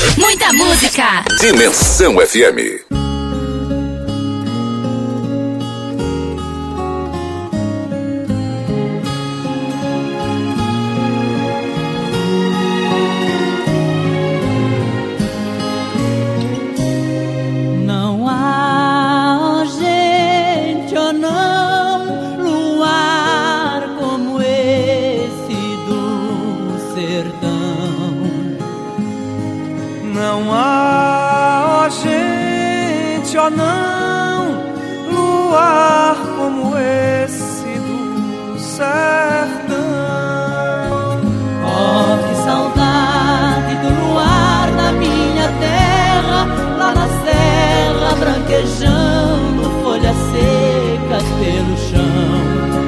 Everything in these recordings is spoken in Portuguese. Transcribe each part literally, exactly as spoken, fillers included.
Muita música. Dimensão F M. Não, luar como esse do sertão. Oh, que saudade do luar na minha terra, lá na serra branquejando folhas secas pelo chão.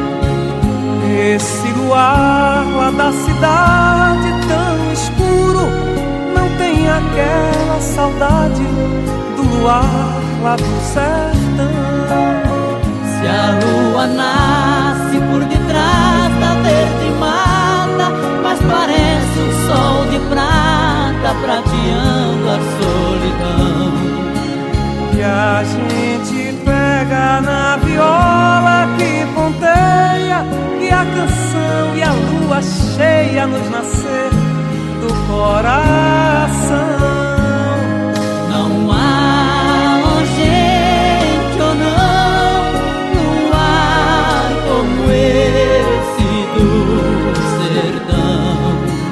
Esse luar lá da cidade tão escuro não tem aquela saudade do luar lá do sertão. Se a lua nasce por detrás da verde mata, mas parece um sol de prata prateando a solidão. E a gente pega na viola que ponteia, e a canção e a lua cheia nos nascer do coração. Não há gente ou não, luar como esse do sertão.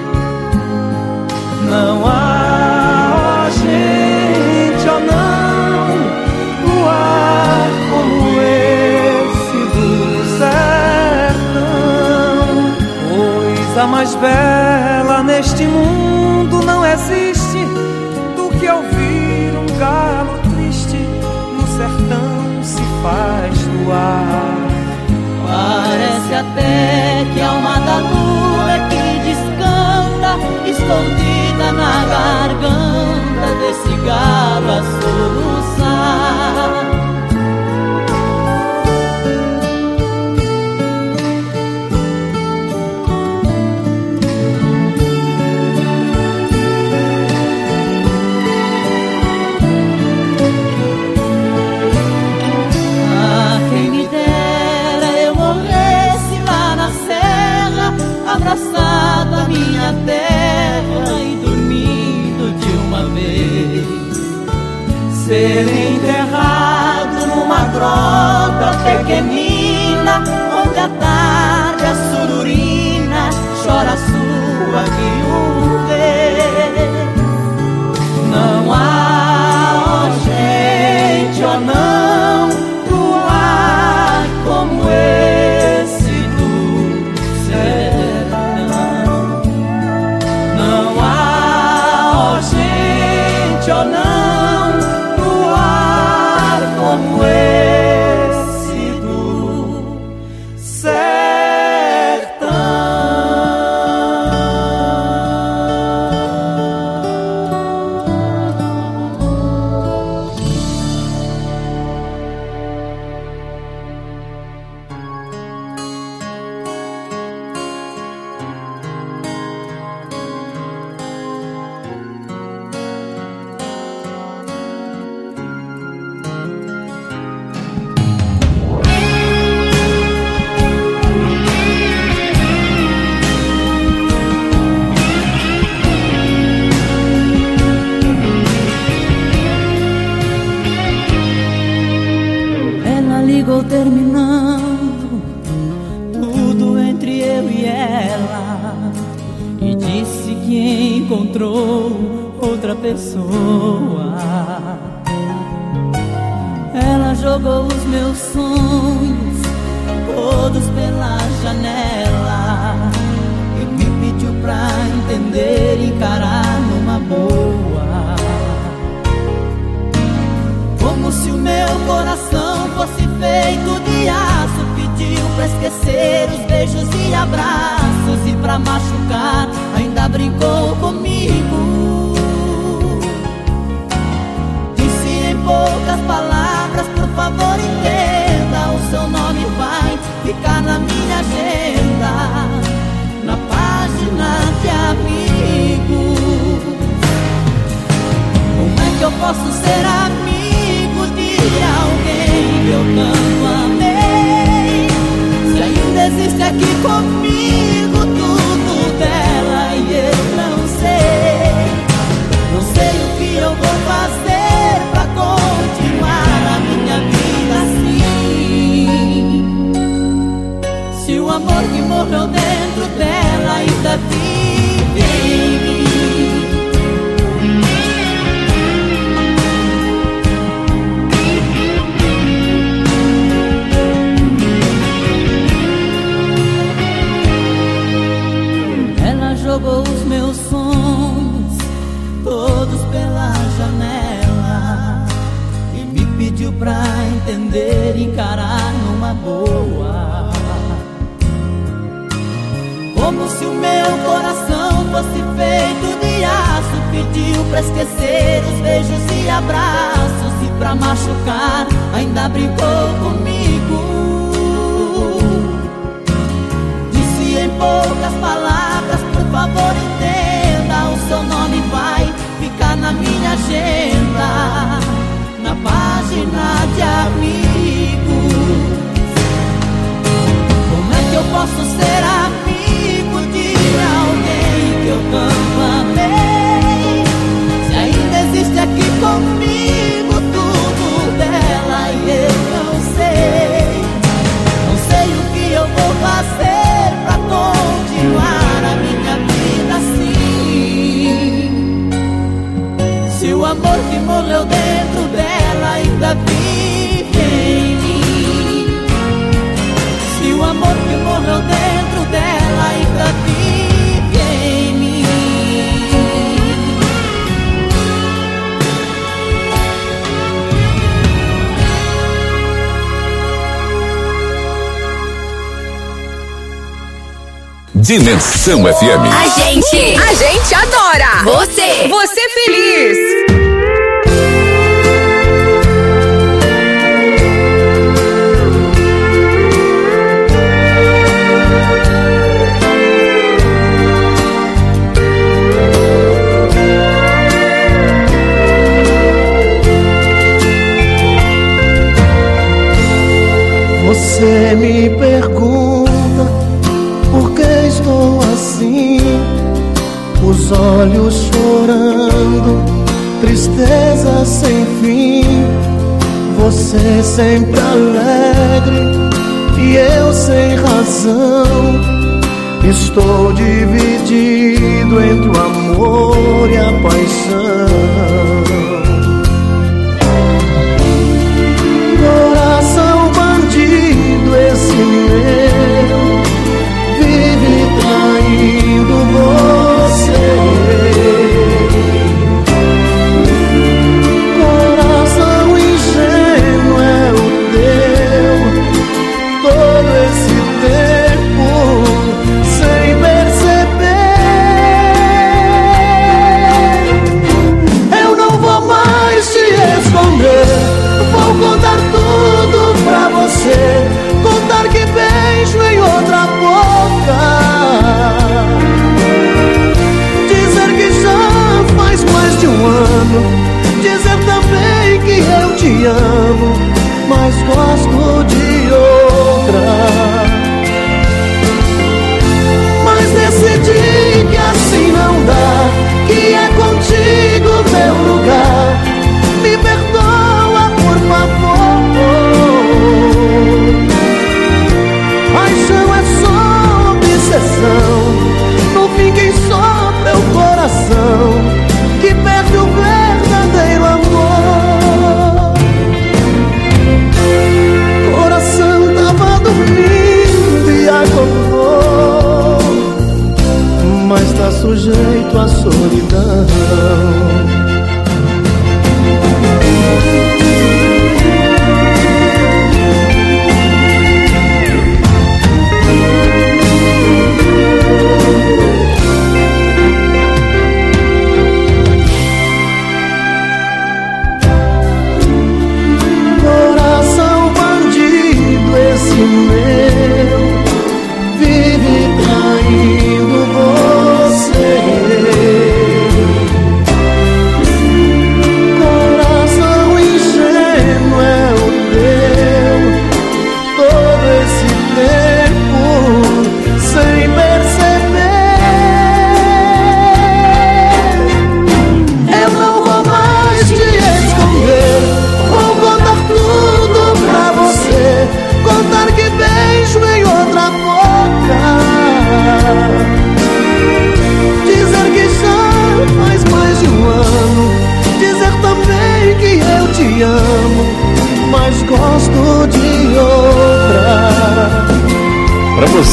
Não há gente ou não, luar como esse do sertão. Coisa mais bela neste mundo não existe do que ouvir um galo triste no sertão se faz luar. Parece até que a alma da lua é que descanta, escondida na garganta desse galo a soluçar. Abraçado à minha terra e dormindo de uma vez, ser enterrado numa grota pequenina, onde a tarde a sururina chora a sua viuvez. Não há gente ou não, luar como esse do sertão. Ou não, luar como esse do sertão. Ligou terminando tudo entre eu e ela, e disse que encontrou outra pessoa. Ela jogou os meus sonhos todos pela janela e me pediu pra entender e encarar numa boa. Como se o meu coração fosse feito de aço, pediu pra esquecer os beijos e abraços, e pra machucar ainda brincou comigo. Disse em poucas palavras, por favor entenda, o seu nome vai ficar na minha agenda, na página de amigo. posso ser amigo de alguém que eu tanto amei? Se ainda existe aqui comigo tudo dela e eu não sei. Não sei o que eu vou fazer pra continuar a minha vida assim. Se o amor que morreu dentro dela ainda vive em mim. Jogou os meus sonhos todos pela janela e me pediu pra entender e encarar numa boa. Como se o meu coração fosse feito de aço, pediu pra esquecer os beijos e abraços, e pra machucar ainda brincou comigo. Disse em poucas palavras: por favor entenda, o seu nome vai ficar na minha agenda, na página de amigos. Como é que eu posso ser amigo de alguém que eu tanto amei? Se ainda existe aqui comigo tudo dela e eu não sei. Não sei o que eu vou fazer pra continuar a minha vida assim. Se o amor que morreu dentro dela ainda vive em mim. Se o amor que morreu dentro dela ainda vive em mim. Dimensão F M. A gente, a gente adora você, você feliz. Você me pergunta por que estou assim, os olhos chorando, tristeza sem fim. Você sempre alegre e eu sem razão. Estou dividido entre o amor e a paixão. Coração bandido esse meu, vive traindo você. Coração ingênuo é o teu, todo esse tempo sem perceber.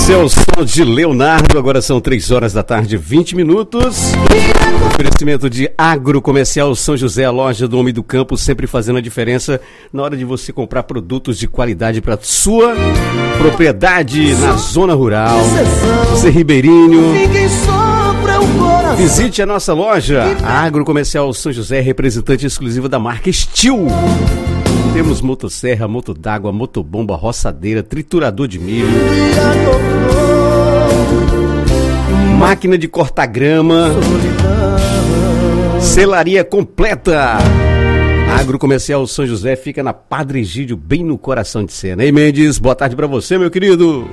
Esse é o som de Leonardo. Agora são três horas da tarde, vinte minutos. Oferecimento de Agrocomercial São José, a loja do homem do campo, sempre fazendo a diferença na hora de você comprar produtos de qualidade para sua propriedade na zona rural. Você ribeirinho, visite a nossa loja. A Agrocomercial São José, representante exclusiva da marca Steel. Temos motosserra, moto d'água, motobomba, roçadeira, triturador de milho, máquina de cortar grama, selaria completa. Agrocomercial São José fica na Padre Egídio, bem no coração de Sena. Ei, Mendes, boa tarde pra você, meu querido.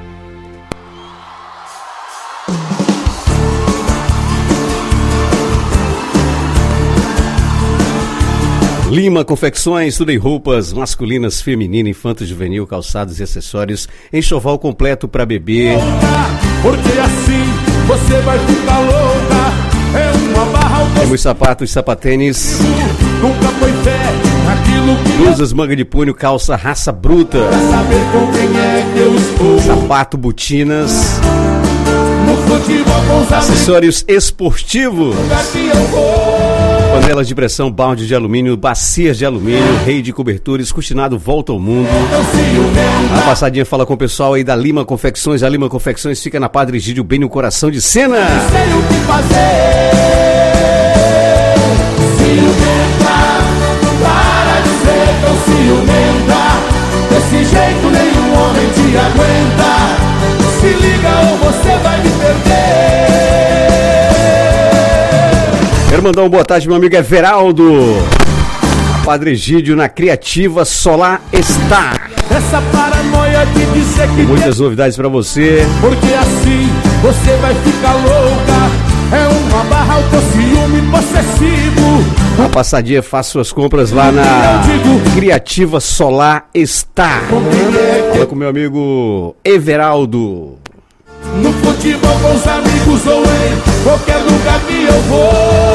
Lima Confecções, tudo em roupas masculinas, feminina, infanto, juvenil, calçados e acessórios, enxoval completo para bebê. Porque assim você vai ficar louca. É uma barra. Temos sapatos, sapatênis, Nunca foi fé naquilo que blusas, manga de punho, calça, raça bruta, pra saber com quem é que eu estou. sapato, botinas, No futebol com os amigos, acessórios esportivos, lugar que eu vou. panelas de pressão, balde de alumínio, bacias de alumínio, rei de cobertores, cortinado volta ao mundo. Eu ciumento. A passadinha fala com o pessoal aí da Lima Confecções. A Lima Confecções fica na Padre Egídio, bem no coração de Sena. Sei o que fazer. Ciumenta. Para de ser tão ciumenta. Desse jeito nenhum homem te aguenta. Se liga ou você vai me perder. Quero mandar uma boa tarde, meu amigo Everaldo. Padre Egídio na Criativa Solar Star. Essa paranoia de dizer que Muitas novidades pra você. porque assim você vai ficar louca. É uma barra, o teu ciúme possessivo. A passadinha, faça suas compras lá na Criativa Solar Star. Fala com meu amigo Everaldo. No futebol com os amigos ou em qualquer lugar que eu vou.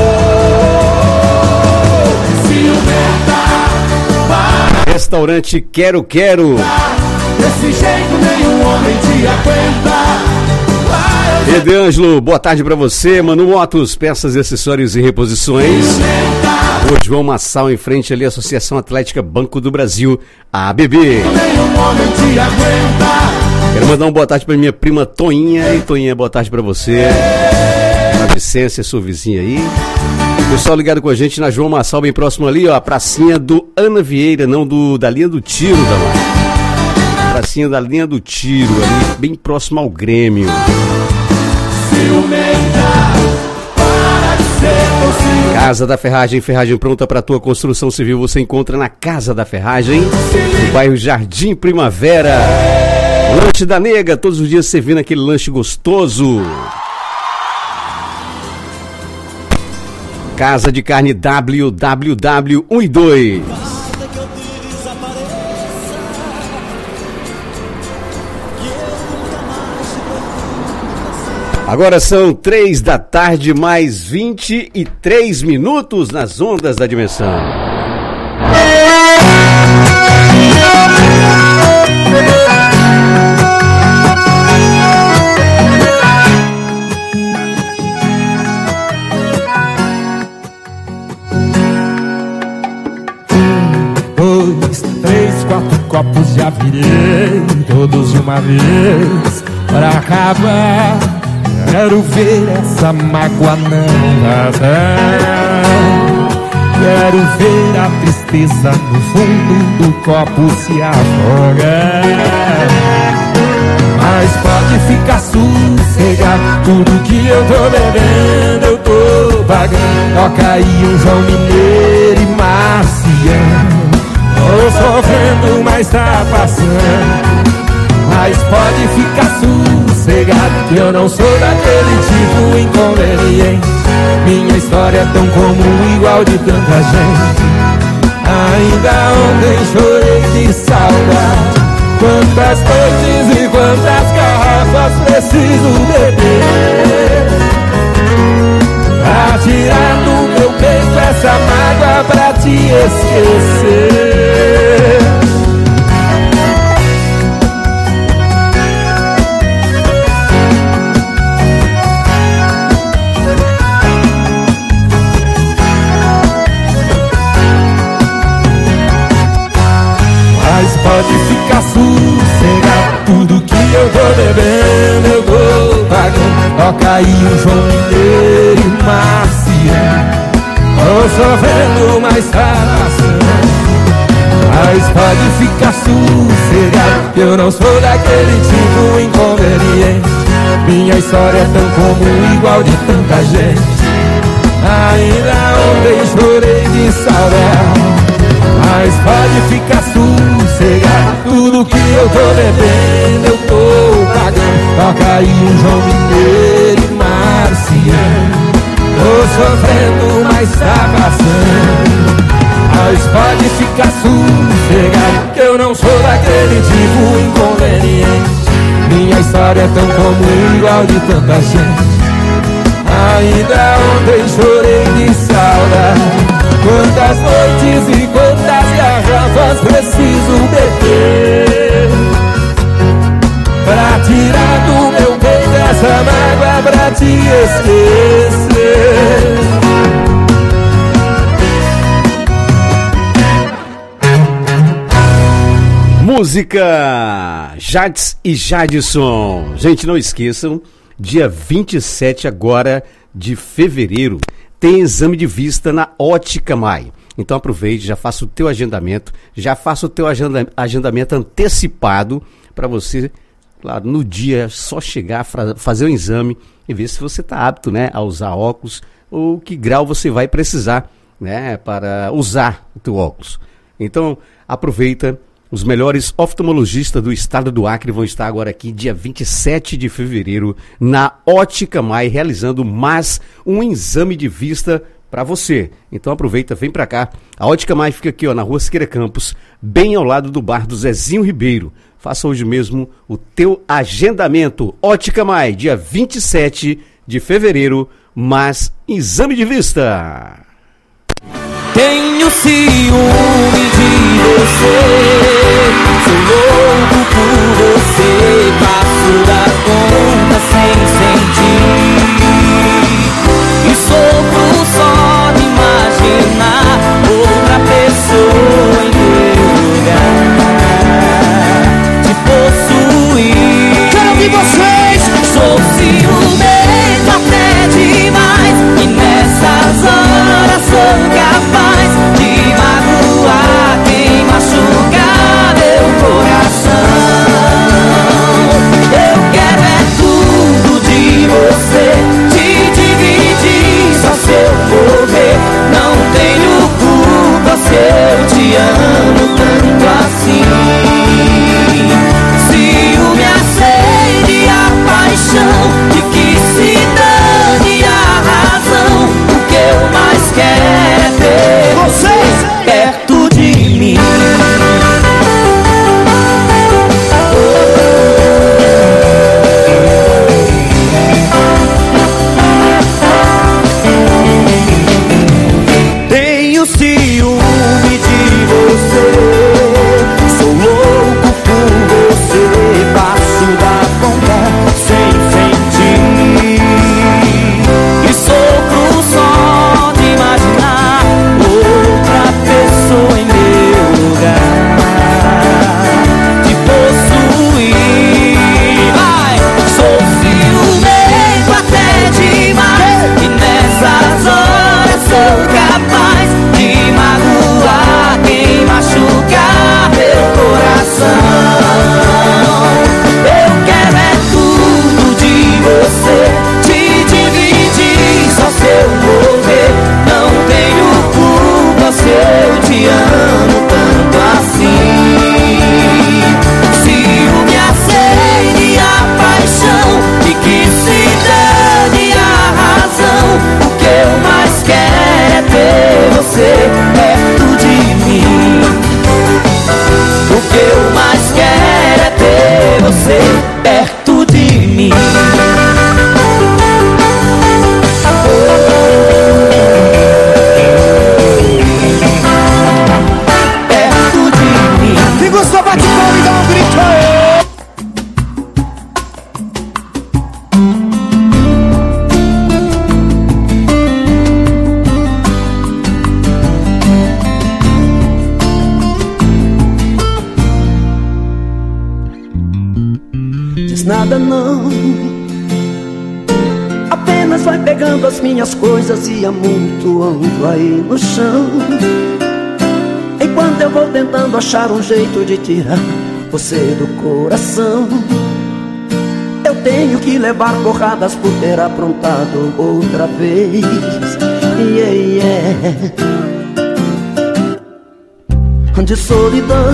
Ciumenta, para. Restaurante Quero Quero. Desse jeito nenhum homem te aguenta. Vai, eu Edeângelo, boa tarde pra você. Manu Motos, peças, acessórios e reposições. Rua João Massal, em frente ali à Associação Atlética Banco do Brasil, a A B B. nenhum homem te aguenta. Quero mandar uma boa tarde pra minha prima Toinha. E Toinha, boa tarde pra você. Pra Vicência, sua vizinha aí. Pessoal ligado com a gente na João Massal, bem próximo ali, ó. A pracinha do Ana Vieira, não do, da linha do tiro, da lá. Pracinha da linha do tiro, ali, bem próximo ao Grêmio. Ciumenta, para de ser tão ciumenta. Casa da Ferragem, ferragem pronta para tua construção civil. Você encontra na Casa da Ferragem, no bairro Jardim Primavera. Lanche da Nega, todos os dias servindo aquele lanche gostoso. Casa de Carne W W W um e dois. Agora são três da tarde, mais vinte e três minutos nas ondas da dimensão. Dois, três, quatro copos já virei, todos de uma vez, pra acabar. Quero ver essa mágoa não vazar. Quero ver a tristeza no fundo do copo se afogar. Mas pode ficar sossegado, tudo que eu tô bebendo eu tô pagando. Toca aí um João Mineiro e Marciano. Tô sofrendo, mas tá passando. Mas pode ficar sossegado, que eu não sou daquele tipo inconveniente. Minha história é tão comum, igual de tanta gente. Ainda ontem chorei de saudade. Quantas noites e quantas garrafas preciso beber pra tirar do meu peito essa mágoa pra te esquecer. pode ficar sossegado. Tudo que eu tô bebendo eu tô pagando. Toca aí o João Mineiro e Marciano. Tô sofrendo, mas tá passando. Mas pode ficar sossegado, eu não sou daquele tipo inconveniente. Minha história é tão comum, igual de tanta gente. Ainda ontem chorei de saudade. Mas pode ficar sossegado, tudo que eu tô bebendo eu tô pagando. Toca aí o João Mineiro e Marciano. Tô sofrendo, mas tá passando. Mas pode ficar sossegado, que eu não sou daquele tipo inconveniente. Minha história é tão comum, igual de tanta gente. Ainda ontem chorei de saudade. Quantas noites e quantas garrafas preciso beber pra tirar do meu peito essa mágoa, pra te esquecer. Música Jades e Jadson. Gente, não esqueçam, dia vinte e sete agora de fevereiro tem exame de vista na Ótica Mai. Então aproveite, já faça o teu agendamento, já faça o teu agenda, agendamento antecipado para você, claro, no dia só chegar, fazer o exame e ver se você está apto, né, a usar óculos ou que grau você vai precisar, né, para usar o teu óculos. Então aproveita. Os melhores oftalmologistas do estado do Acre vão estar agora aqui, dia vinte e sete de fevereiro, na Ótica Mai, realizando mais um exame de vista para você. Então aproveita, vem para cá. A Ótica Mai fica aqui, ó, na Rua Siqueira Campos, bem ao lado do bar do Zezinho Ribeiro. Faça hoje mesmo o teu agendamento. Ótica Mai, dia vinte e sete de fevereiro, mais exame de vista. Tenho ciúme de você, sou louco por você, passo da conta sem sentir e sofro só de imaginar outra pessoa em meu lugar, te possuir. Quero ouvir vocês! Sou ciumento até demais e nessas horas sou capaz de magoar quem machucar meu coração. Eu quero é tudo de você, te dividir só se eu morrer. Não tenho culpa se eu te amo tanto assim. Ciúme, a sede, a paixão, de que se dane a razão. O que eu mais quero é ter vocês perto de mim. Tenho ciúme de você, sou louco por você, passo da conta sem sentir e sofro só de imaginar outra pessoa em meu lugar, te possuir. Vai! Sou ciumento até demais e nessas horas sou capaz de magoar quem machucar meu coração. Eu quero é tudo de você, te dividir só se eu morrer. Não tenho culpa se eu te amo tanto assim. Ciúme, a sede, a paixão, de que se dane a razão. O que eu mais quero é ter você perto de mim. O que eu mais quero é ter você perto de mim. Perto de mim. E Gustavo, bate palma e dá um grito aí. diz nada não, apenas vai pegando as minhas coisas e amontoando aí no chão. Enquanto eu vou tentando achar um jeito de tirar você do coração, eu tenho que levar porradas por ter aprontado outra vez. Yeah, yeah. De solidão,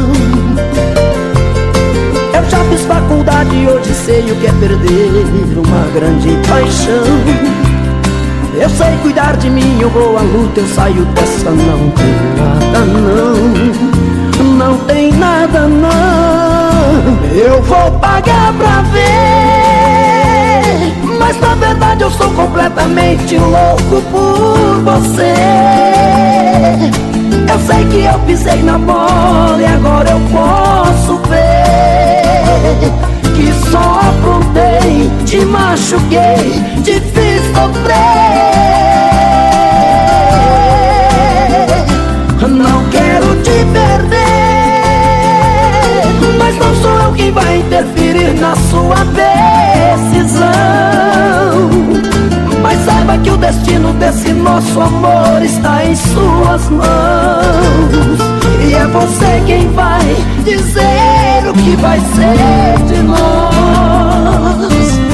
eu já fiz faculdade e hoje sei o que é perder uma grande paixão. Eu sei cuidar de mim, eu vou à luta, eu saio dessa. Não tem nada não, não tem nada não. Eu vou pagar pra ver, mas na verdade eu sou completamente louco por você. Eu sei que eu pisei na bola e agora eu posso ver que só aprontei, te machuquei, te fiz sofrer. Não quero te perder, mas não sou eu quem vai interferir na sua decisão. Mas saiba que o destino desse nosso amor está em suas mãos, e é você quem vai dizer o que vai ser de nós.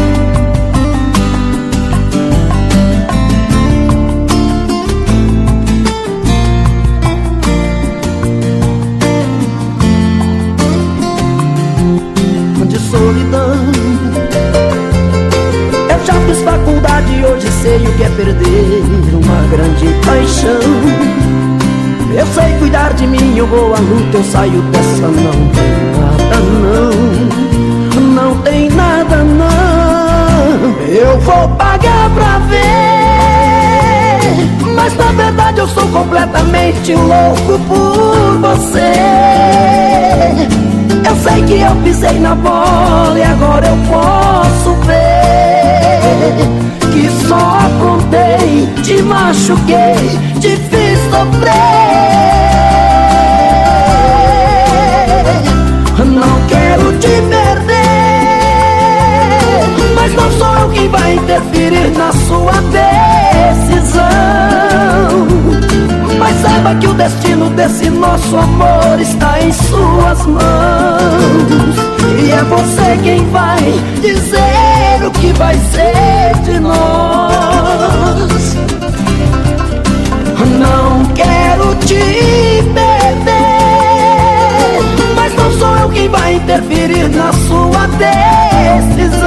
De solidão, eu já fiz faculdade e hoje sei o que é perder uma grande paixão. Eu sei cuidar de mim, eu vou à luta, eu saio dessa. Não tem nada não, não tem nada não. Eu vou pagar pra ver, mas na verdade eu sou completamente louco por você. Eu sei que eu pisei na bola e agora eu posso ver que só aprontei, te machuquei, te fiz sofrer. Não quero te perder, mas não sou eu quem vai interferir na sua decisão. Mas saiba que o destino desse nosso amor está em suas mãos, e é você quem vai dizer o que vai ser de nós. Não quero te perder, mas não sou eu quem vai interferir na sua decisão.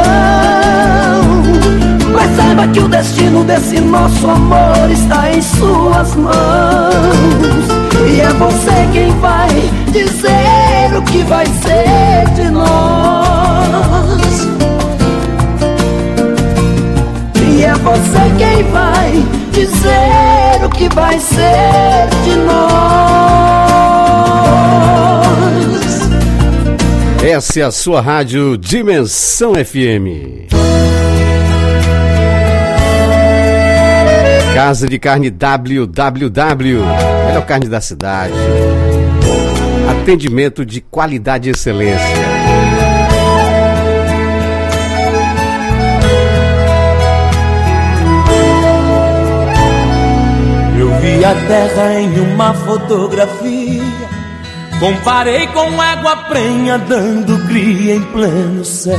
Mas saiba que o destino desse nosso amor está em suas mãos, e é você quem vai dizer o que vai ser de nós. E é você quem vai dizer o que vai ser de nós. Essa é a sua rádio Dimensão F M. Casa de Carne W W W, melhor carne da cidade. Atendimento de qualidade e excelência. Eu vi a terra em uma fotografia, comparei com égua prenha dando cria em pleno céu.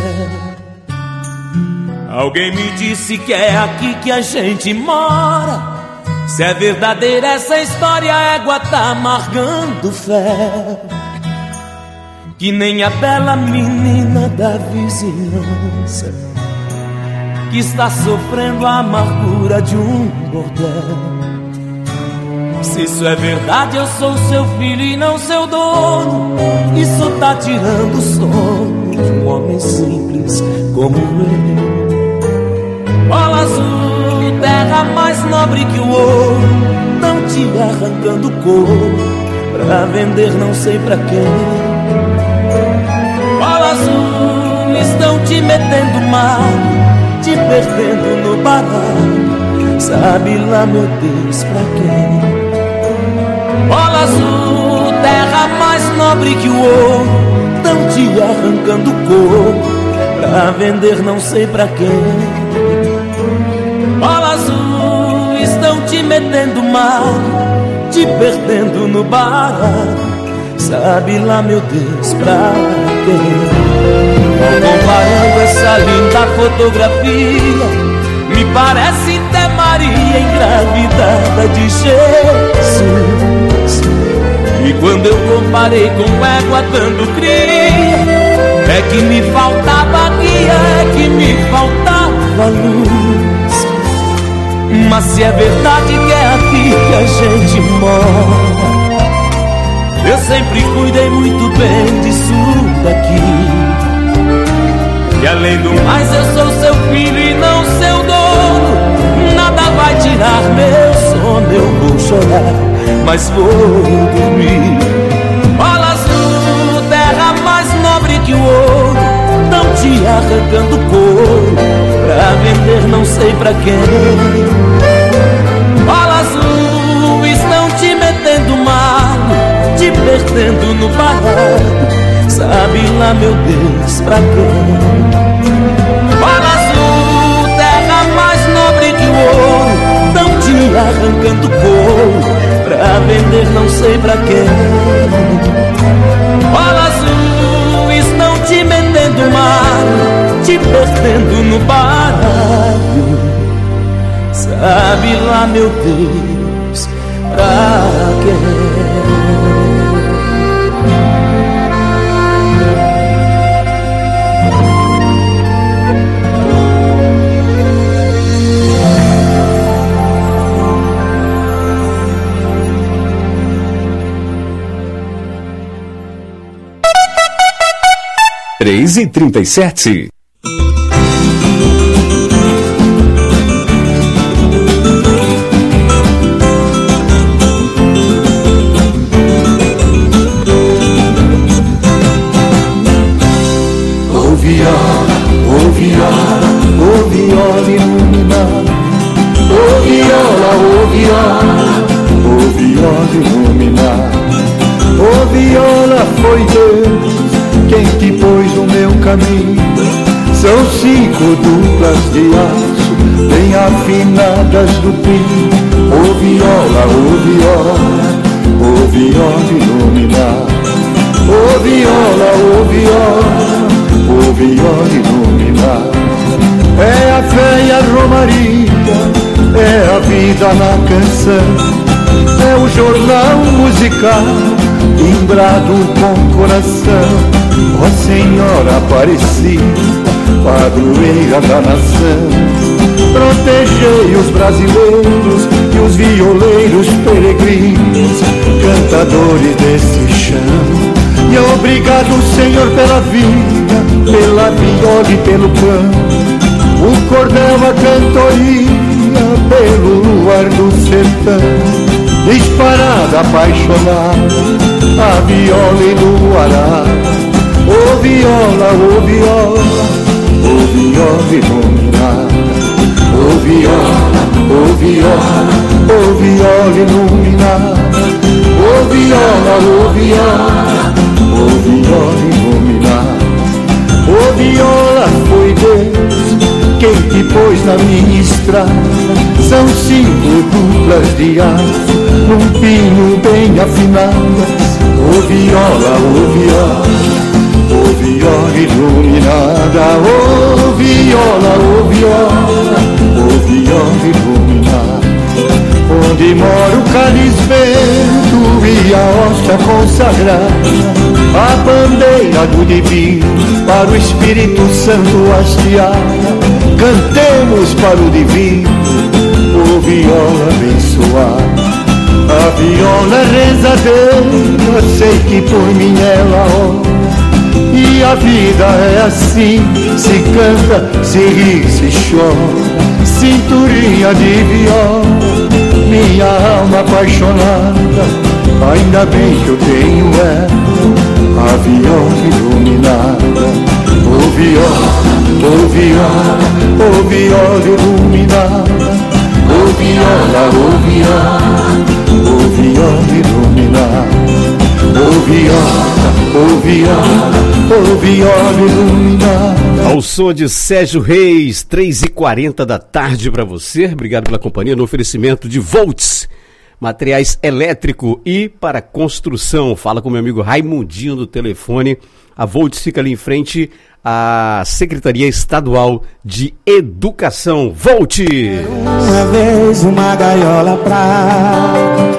Alguém me disse que é aqui que a gente mora. Se é verdadeira essa história, a égua tá amargando fé, que nem a bela menina da vizinhança que está sofrendo a amargura de um bordel. Se isso é verdade, eu sou seu filho e não seu dono. Isso tá tirando o sono de um homem simples como eu. Bola azul, terra mais nobre que o ouro, não te arrancando couro pra vender não sei pra quem. Bola azul, estão te metendo mal, te perdendo no baralho, sabe lá meu Deus pra quem. Bola azul, terra mais nobre que o ouro, tão te arrancando couro pra vender não sei pra quem. Bola azul, estão te metendo mal, te perdendo no bar. Sabe lá, meu Deus, pra quem? Comparando essa linda fotografia, me parece até Maria engravidada de Jesus. E quando eu comparei com égua dando cria, é que me faltava guia, é que me faltava luz. Mas se é verdade que é aqui que a gente mora, eu sempre cuidei muito bem disso daqui. E além do mais eu sou seu filho e não seu dono. Nada vai tirar meu sono, eu vou chorar, mas vou dormir. Bola azul, terra mais nobre que o ouro, tão te arrancando couro, pra vender não sei pra quem. Bola azul, estão te metendo mal, te perdendo no baralho. Sabe lá, meu Deus, pra quem? Bola azul, terra mais nobre que o ouro, tão te arrancando couro, pra vender não sei pra quem. Bola azul, estão te metendo mal, te perdendo no baralho. Sabe lá, meu Deus, pra quem? três e trinta e sete. Ô viola, ô viola, ô viola iluminada. Ô viola, ô viola, ô viola iluminada. Ô viola, foi Deus quem te pôs no meu caminho. São cinco duplas de aço, bem afinadas do pinho. Ô viola, ô viola, ô viola iluminada. Ô viola, ô viola, ô viola iluminada. É a fé e a romaria, é a vida na canção, é o jornal musical timbrado com coração. Ó Senhora Aparecida, padroeira da nação, protegei os brasileiros e os violeiros peregrinos, cantadores desse chão. E obrigado, Senhor, pela vida, pela viola e pelo pão, o cordel, a cantoria, pelo luar do sertão. Disparada, apaixonada, a viola iluminada. Ô viola, ô viola, ô viola iluminada. Ô viola, ô viola, ô viola iluminada. Ô viola, ô viola, ô viola iluminada. Ô viola, foi Deus quem te pôs na minha estrada. São cinco duplas de aço, num pinho bem afinadas. Ô viola, ô viola, ô viola iluminada. Ô viola, ô viola, ô viola iluminada. Onde mora o cáliz vento e a hóstia consagrada, a bandeira do divino para o Espírito Santo hasteada. Cantemos para o divino, ô viola abençoada. A viola rezadeira, sei que por mim ela ora. E a vida é assim, se canta, se ri, se chora. Cinturinha de viola, minha alma apaixonada. Ainda bem que eu tenho ela, a viola iluminada. Ô viola, ô viola, ô viola iluminada. Ô viola, ô viola, ô viola iluminada. Ô viola, ô viola, ô viola iluminada. Ao som de Sérgio Reis, três e quarenta da tarde para você. Obrigado pela companhia no oferecimento de Volts, materiais elétrico e para construção. Fala com meu amigo Raimundinho do telefone. A Volts fica ali em frente à Secretaria Estadual de Educação. Volte! Uma vez uma gaiola pra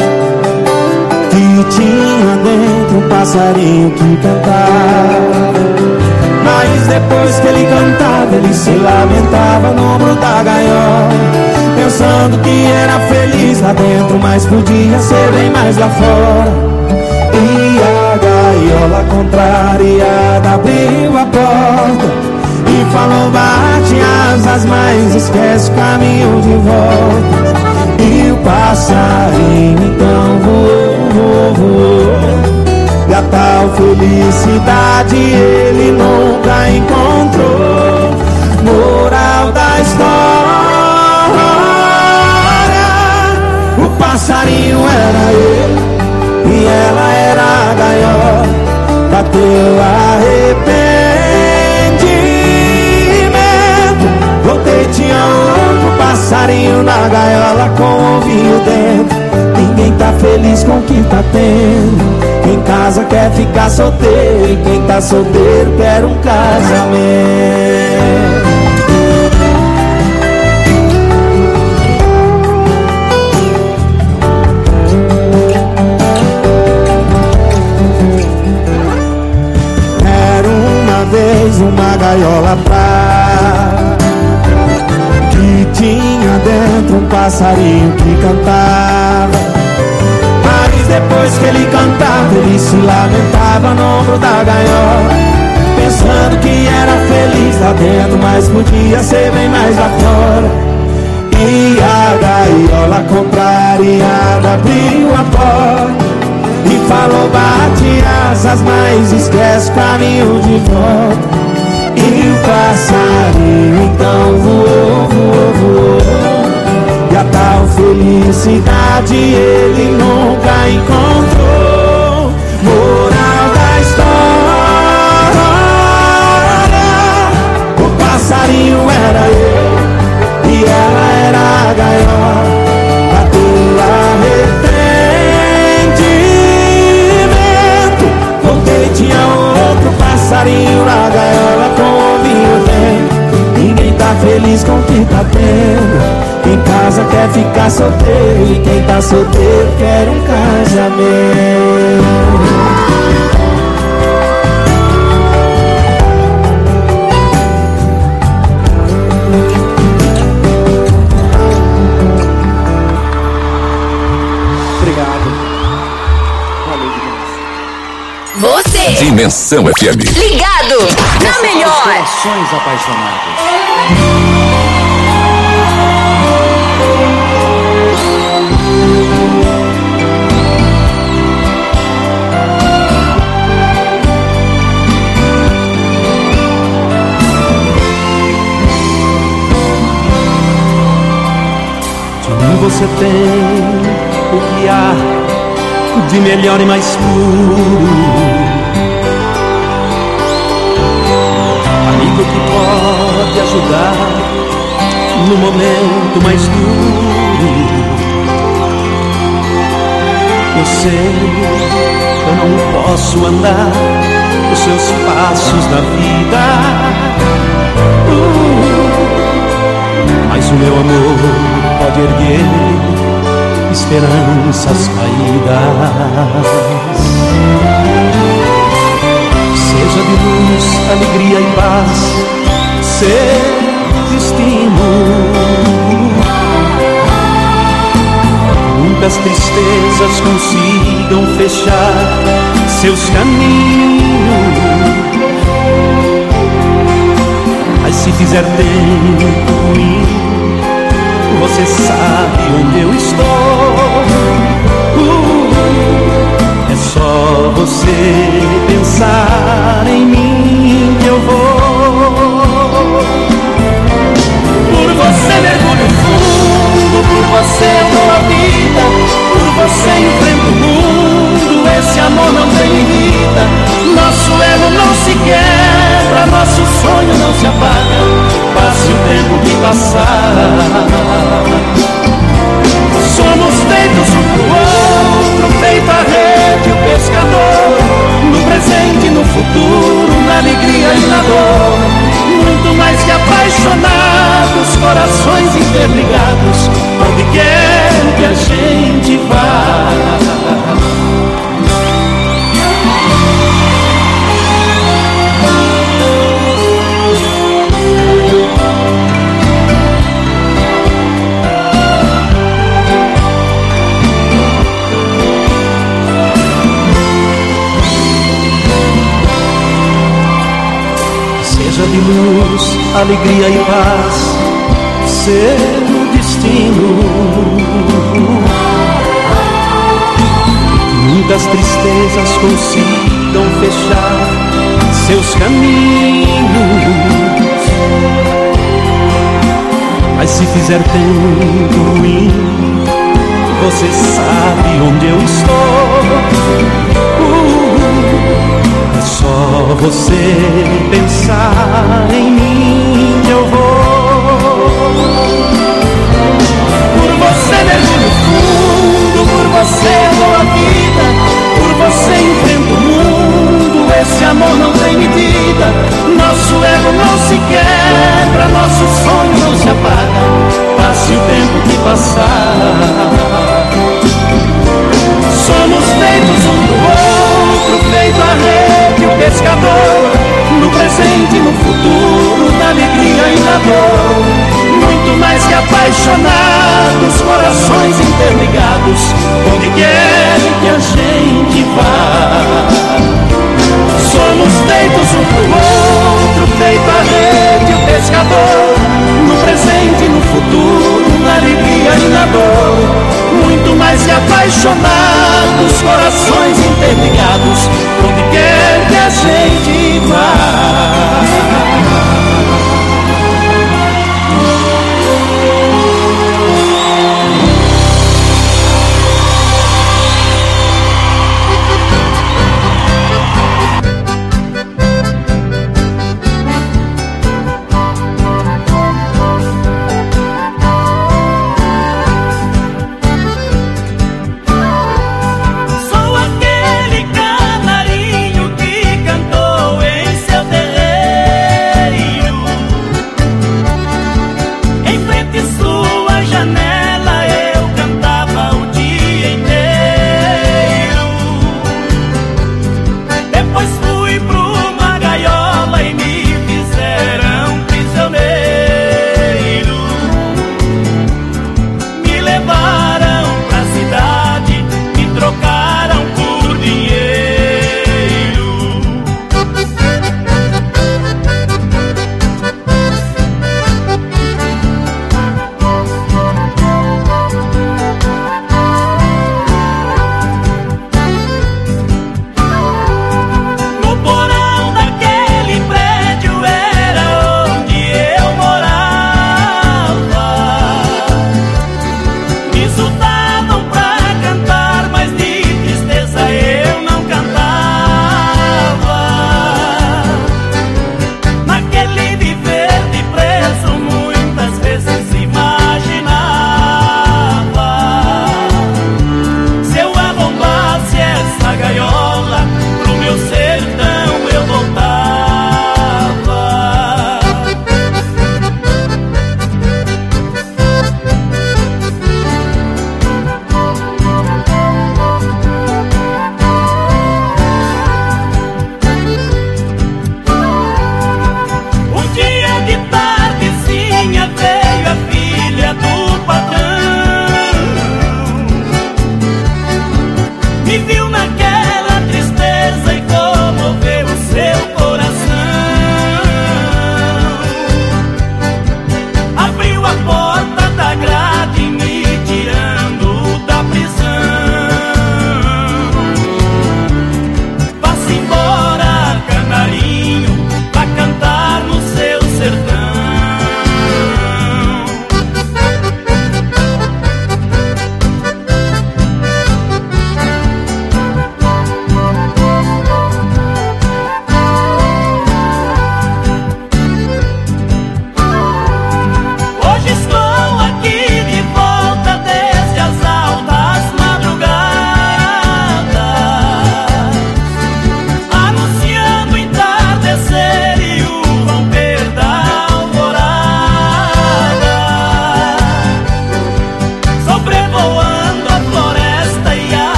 que tinha dentro um passarinho que cantava. Mas depois que ele cantava, ele se lamentava no ombro da gaiola, pensando que era feliz lá dentro, mas podia ser bem mais lá fora. E a gaiola contrariada abriu a porta e falou: bate asas, mas esquece o caminho de volta. E o passarinho então voou, voou, voou, e a tal felicidade ele nunca encontrou. Moral da história: o passarinho era ele e ela era a gaiola. Bateu arrependimento, voltei, tinha outro passarinho na gaiola com o ovinho dentro. Ninguém tá feliz com o que tá tendo. Quem casa quer ficar solteiro, e quem tá solteiro quer um casamento. Uma gaiola pra que tinha dentro um passarinho que cantava. Mas depois que ele cantava, ele se lamentava no ombro da gaiola, pensando que era feliz lá dentro, mas podia ser bem mais lá fora. E a gaiola contrariada abriu a porta e falou: bate asas, mas esquece o caminho de volta. E o passarinho então voou, voou, voou, e a tal felicidade ele nunca encontrou. Moral da história: o passarinho era eu e ela era a gaiola. Bateu arrependimento, voltei, tinha outro passarinho na gaiola com o ovinho dentro. Ninguém tá feliz com o que tá tendo. Quem casa quer ficar solteiro, e quem tá solteiro quer um casamento. Você! Dimensão F M. Ligado na melhor! Corações apaixonados. De mim você tem o que há de melhor e mais puro, amigo que pode ajudar no momento mais duro. Eu sei, eu não posso andar os seus passos na vida, uh, mas o meu amor pode erguer esperanças caídas. Seja de luz, alegria e paz, seu destino. Muitas tristezas consigam fechar seus caminhos, mas se fizer tempo ruim, você sabe onde eu estou. Uh, é só você pensar em mim que eu vou. Por você mergulho fundo, por você dou a vida, por você enfrento o mundo. Esse amor não tem limite. sonho não se apaga, passe o tempo que passar. Somos feitos um pro outro, feito a rede e o pescador, no presente e no futuro, na alegria e na dor. Muito mais que apaixonados, corações interligados, onde quer que a gente vá. De luz, alegria e paz, ser o destino. Muitas tristezas consigam fechar seus caminhos. Mas se fizer tempo ruim, você sabe onde eu estou. É só você pensar em mim que eu vou. Por você mergulho fundo, por você dou a vida, por você enfrento o mundo, esse amor não tem medida. Nosso ego não se quebra, nosso sonho não se apaga, passe o tempo que passar. Somos feitos um do outro, feito a rede e o pescador, no presente e no futuro, na alegria e na dor. Muito mais que apaixonados, corações interligados, onde quer que a gente vá. Somos feitos um pro outro, feito a rede e o pescador, no presente e no futuro, na alegria e na dor. Muito mais que apaixonados, corações interligados, onde quer que a gente vá. Sou a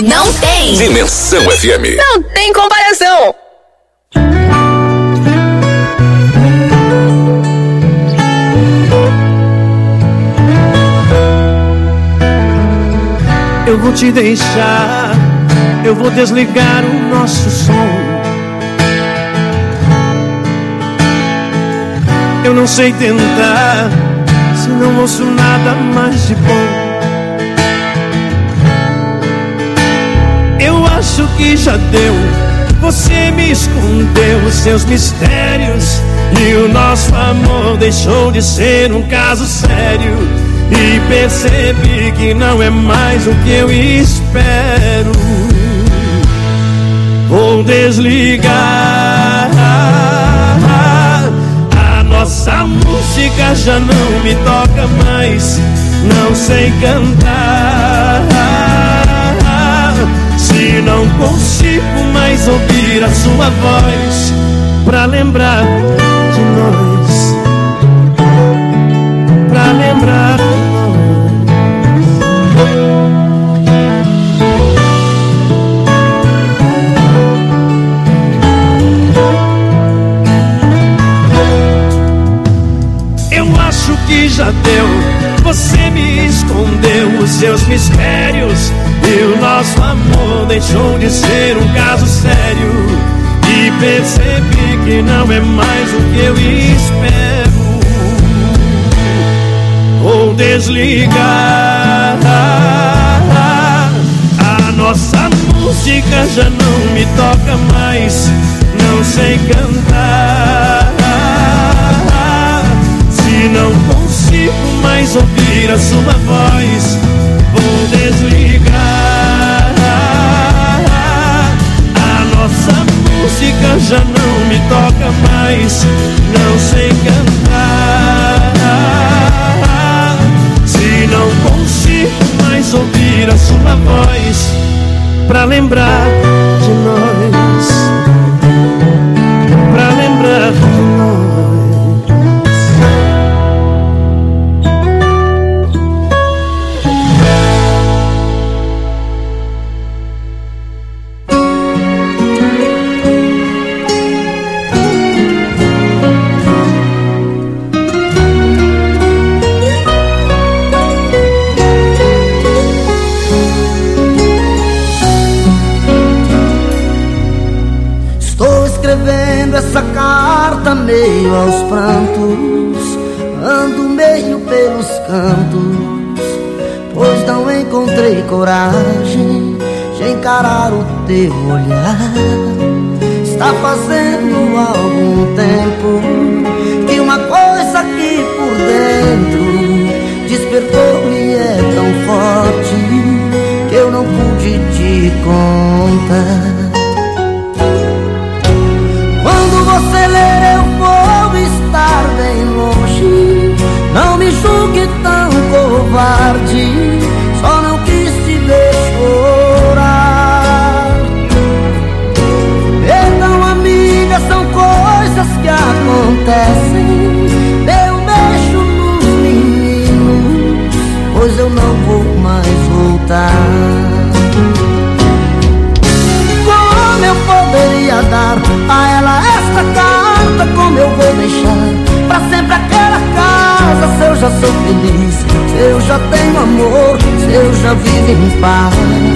Não tem. Dimensão F M. Não tem comparação. Eu vou te deixar, eu vou desligar o nosso som. Eu não sei tentar, se não ouço nada mais de bom. Eu acho que já deu, você me escondeu os seus mistérios, e o nosso amor deixou de ser um caso sério. E percebi que não é mais o que eu espero. Vou desligar, a nossa música já não me toca mais. Não sei cantar, se não consigo mais ouvir a sua voz pra lembrar de nós, pra lembrar de nós. Eu acho que já deu, você me escondeu os seus mistérios, e o nosso amor deixou de ser um caso sério. E percebi que não é mais o que eu espero. Vou desligar, a nossa música já não me toca mais. Não sei cantar, se não consigo mais ouvir a sua voz. Vou desligar, a nossa música já não me toca mais. Não sei cantar, se não consigo mais ouvir a sua voz pra lembrar de nós, pra lembrar de nós. Essa carta meio aos prantos, ando meio pelos cantos, pois não encontrei coragem de encarar o teu olhar. Está fazendo algum tempo que uma coisa aqui por dentro despertou e é tão forte que eu não pude te contar. Você ler, eu vou estar bem longe. Não me julgue tão covarde, só não quis te ver chorar. Perdão, amiga, são coisas que acontecem. Dê um beijo nos meninos, pois eu não vou mais voltar. Como eu poderia dar a ela esta carta? Como eu vou deixar pra sempre aquela casa? Se eu já sou feliz, se eu já tenho amor, se eu já vivo em paz.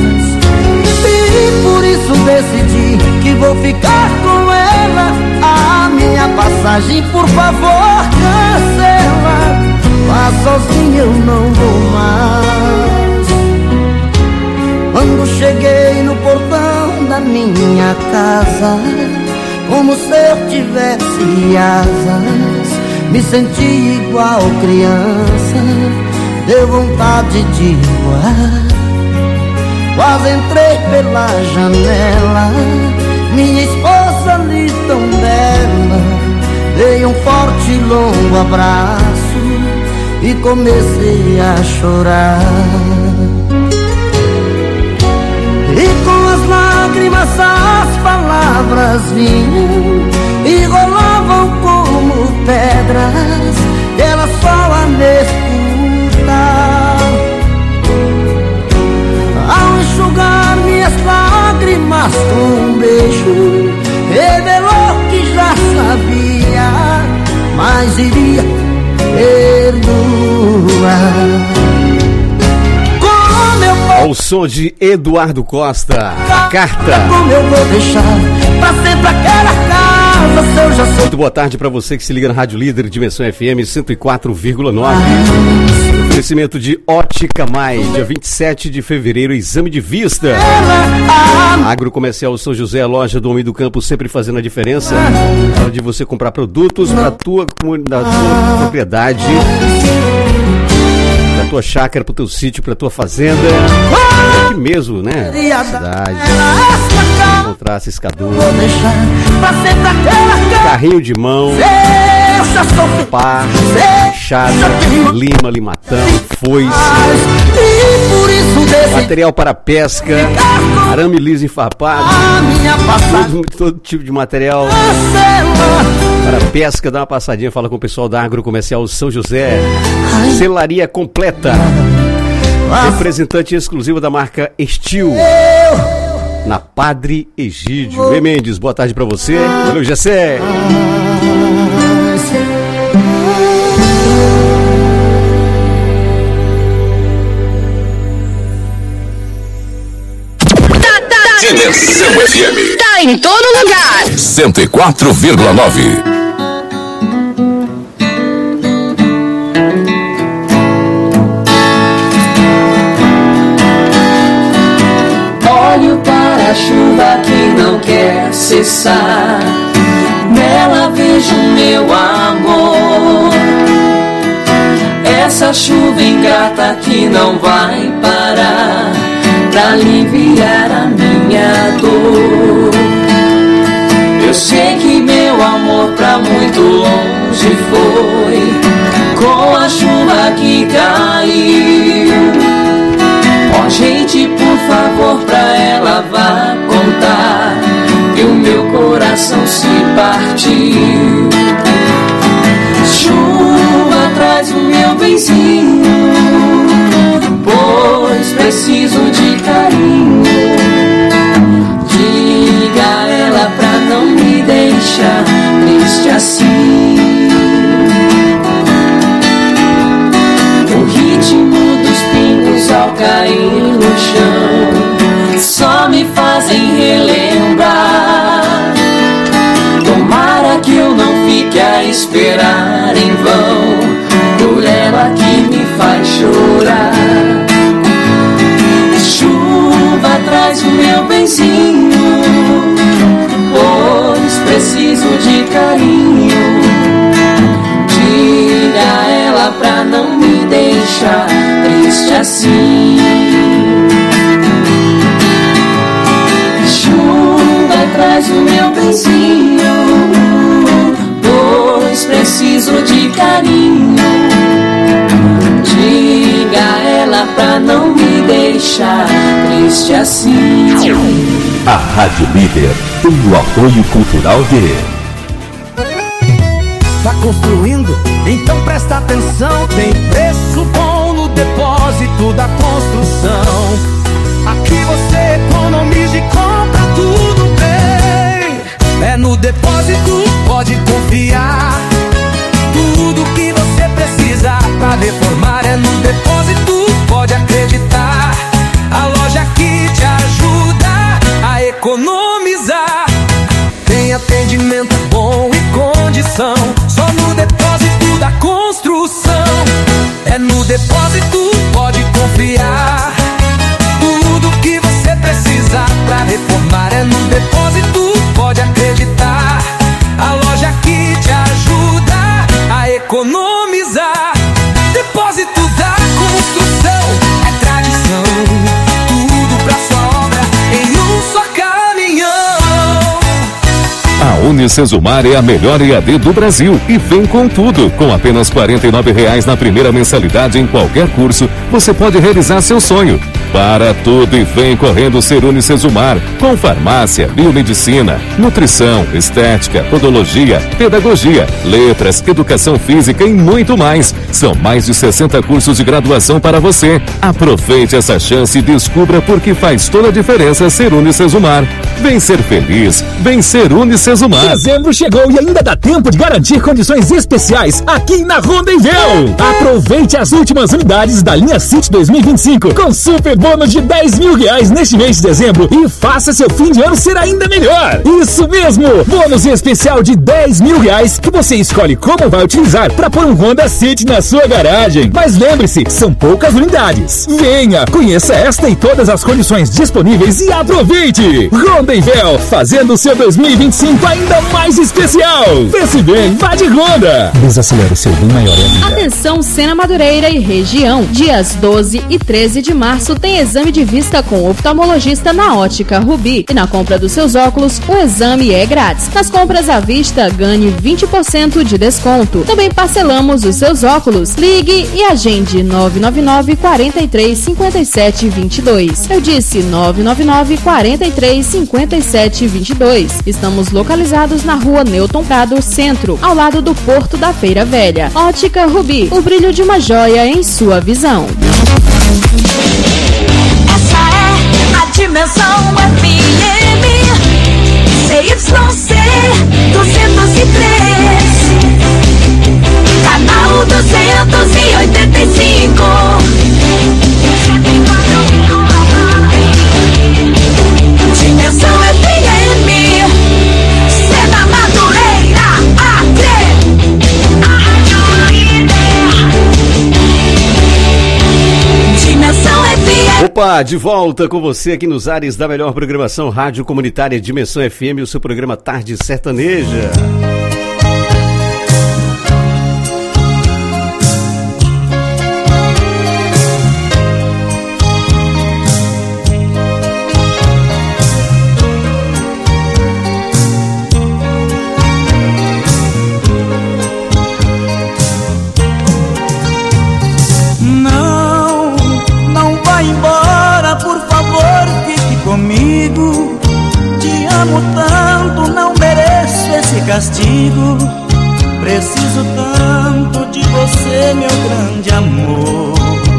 E por isso decidi que vou ficar com ela. A minha passagem, por favor, cancela. Vá sozinha, eu não vou mais. Quando cheguei no portão da minha casa, como se eu tivesse asas, me senti igual criança, deu vontade de voar. Quase entrei pela janela, minha esposa ali tão bela. Dei um forte e longo abraço e comecei a chorar. E com as lágrimas as palavras vinham e rolavam como pedras, e ela só a me escutar. Ao enxugar minha jamais iria perdoar. Como eu vou... Ao som de Eduardo Costa, a carta. Como eu vou deixar pra sempre aquela casa se eu já sou... Muito boa tarde pra você que se liga na Rádio Líder, Dimensão F M cento e quatro vírgula nove. Oferecimento de Ótica Mais, dia vinte e sete de fevereiro, exame de vista. Agrocomercial São José, a loja do Homem do Campo, sempre fazendo a diferença. Na hora de você comprar produtos para a tua comunidade, tua propriedade, pra tua chácara, pro teu sítio, pra tua fazenda. É aqui mesmo, né? Cidade. Encontrar ciscador, carrinho de mão, pá, enxada, lima, limatão, foice, material para pesca, arame liso enfarpado, todo, todo tipo de material para pesca. Dá uma passadinha, fala com o pessoal da Agrocomercial São José. Selaria completa, representante exclusivo da marca Estil, na Padre Egídio. E Mendes, boa tarde pra você. Valeu, Gessé. Dimensão F M. Tá em todo lugar. cento e quatro vírgula nove. Olho para a chuva que não quer cessar, nela vejo meu amor. Essa chuva ingrata que não vai parar pra aliviar a minha dor. Eu sei que meu amor pra muito longe foi com a chuva que caiu. Ó, gente, por favor, pra ela vá contar que o meu coração se partiu. Chuva, traz o meu benzinho, pois preciso de carinho. Diga a ela pra não me deixar triste assim. O ritmo dos pingos ao cair no chão só me fazem relembrar. Tomara que eu não fique a esperar em vão por ela que me faz chorar. Chuva, traz o meu benzinho, pois preciso de carinho. Diga a ela pra não me deixar triste assim. Chuva, traz o meu benzinho, pois preciso de carinho. Diga a ela pra não me deixar triste assim. A Rádio Líder tem o apoio cultural de... Tá construindo? Então presta atenção. Tem preço bom no depósito da construção. Aqui você economiza e compra tudo bem. É no depósito, pode confiar. Tudo que você precisa pra reformar é no depósito, pode acreditar. A loja que te ajuda a economizar. Tem atendimento bom e condição, só no depósito da construção. É no depósito, pode confiar. Tudo que você precisa pra reformar é no depósito, pode acreditar. A loja que te ajuda a economizar. Depósito da construção é tradição. Tudo pra sua obra em um só caminhão. A Unicesumar é a melhor E A D do Brasil e vem com tudo. Com apenas quarenta e nove reais na primeira mensalidade em qualquer curso, você pode realizar seu sonho. Para tudo e vem correndo ser Unicesumar, com farmácia, biomedicina, nutrição, estética, podologia, pedagogia, letras, educação física e muito mais. São mais de sessenta cursos de graduação para você. Aproveite essa chance e descubra por que faz toda a diferença ser Unicesumar. Vem ser feliz, vem ser Unicesumar. Dezembro chegou e ainda dá tempo de garantir condições especiais aqui na Rondenvel. Aproveite as últimas unidades da linha City dois mil e vinte e cinco com super bônus de dez mil reais neste mês de dezembro e faça seu fim de ano ser ainda melhor. Isso mesmo, bônus especial de dez mil reais que você escolhe como vai utilizar para pôr um Honda City na sua garagem. Mas lembre-se, são poucas unidades. Venha, conheça esta e todas as condições disponíveis e aproveite. Rondenvel, fazendo o seu dois mil e vinte e cinco ainda mais especial. Pense bem, vá de Honda. Desacelera o seu bem maior. Atenção, Sena Madureira e região. Dias doze e treze de março tem exame de vista com oftalmologista na Ótica Rubi. E na compra dos seus óculos, o exame é grátis. Nas compras à vista, ganhe vinte por cento de desconto. Também parcelamos os seus óculos. Ligue e agende nove nove nove, quatro três, cinco sete dois dois. Eu disse nove nove nove, quatro três, cinco sete dois dois. Estamos localizados na rua Newton Prado, Centro, ao lado do Porto da Feira Velha. Ótica Rubi, o brilho de uma joia em sua visão. Essa é a Dimensão F M C Y C duzentos e três, canal duzentos e oitenta e cinco. Dimensão F M, Sena Madureira, Acre. Dimensão F M. Opa, de volta com você aqui nos ares da melhor programação rádio comunitária Dimensão F M, o seu programa Tarde Sertaneja. Comigo, te amo tanto, não mereço esse castigo. Preciso tanto de você, meu grande amor.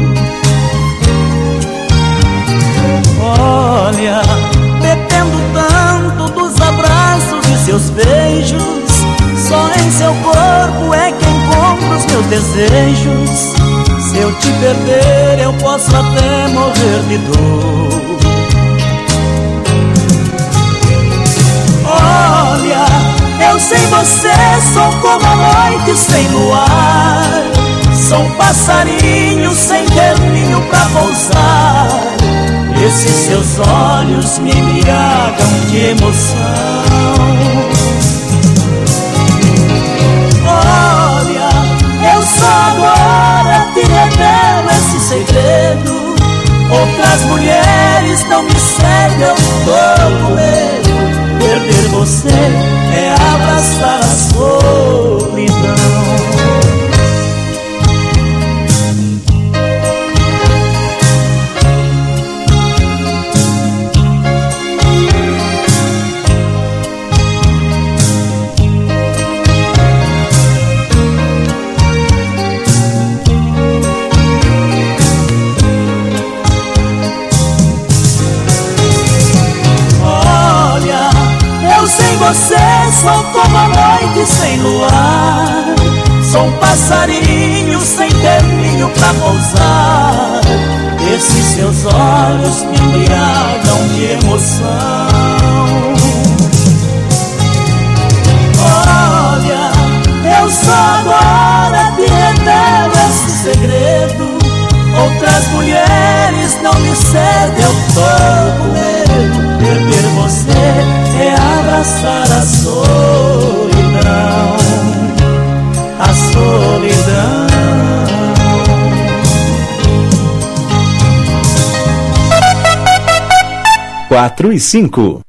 Olha, dependo tanto dos abraços e seus beijos. Só em seu corpo é que encontro os meus desejos. Se eu te perder, eu posso até morrer de dor. Olha, eu sem você sou como a noite sem luar. Sou um passarinho sem ter ninho pra pousar. Esses seus olhos me embriagam de emoção. Olha, eu só agora te revelo esse segredo. Outras mulheres não me cedem, eu tô com medo. Perder você é abraçar a solidão. Sem você sou como a noite sem luar. Sou um passarinho sem ter ninho pra pousar. Esses seus olhos me embriagam de emoção. Olha, eu só agora te revelo esse segredo. Outras mulheres não me cedem, eu tô com medo. Perder você é abraçar a solidão. A solidão. Quatro e cinco.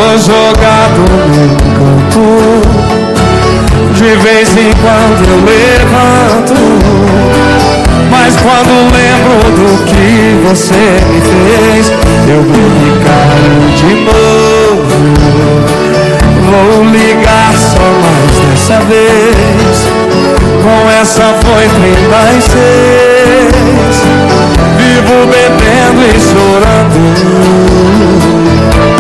Tô jogado no canto, de vez em quando eu levanto, mas quando lembro do que você me fez, eu vou ligar de novo. Vou ligar só mais dessa vez, com essa foi trinta e seis. Vivo bebendo e chorando,